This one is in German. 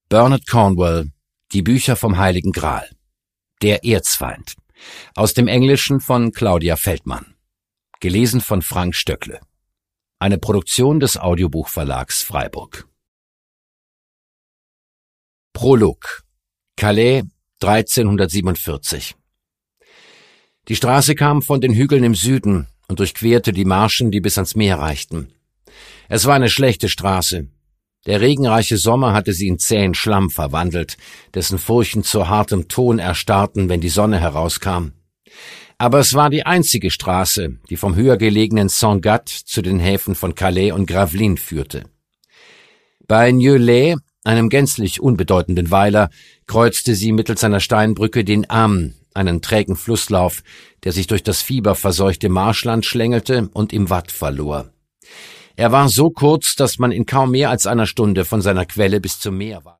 Bernard Cornwell, Die Bücher vom Heiligen Gral. Der Erzfeind. Aus dem Englischen von Claudia Feldmann. Gelesen von Frank Stöckle. Eine Produktion des Audiobuchverlags Freiburg. Prolog. Calais, 1347. Die Straße kam von den Hügeln im Süden und durchquerte die Marschen, die bis ans Meer reichten. Es war eine schlechte Straße. Der regenreiche Sommer hatte sie in zähen Schlamm verwandelt, dessen Furchen zu hartem Ton erstarrten, wenn die Sonne herauskam. Aber es war die einzige Straße, die vom höher gelegenen Saint-Gat zu den Häfen von Calais und Gravelines führte. Bei Neuilly, einem gänzlich unbedeutenden Weiler, kreuzte sie mittels einer Steinbrücke den Am, einen trägen Flusslauf, der sich durch das fieberverseuchte Marschland schlängelte und im Watt verlor. Er war so kurz, dass man in kaum mehr als einer Stunde von seiner Quelle bis zum Meer war.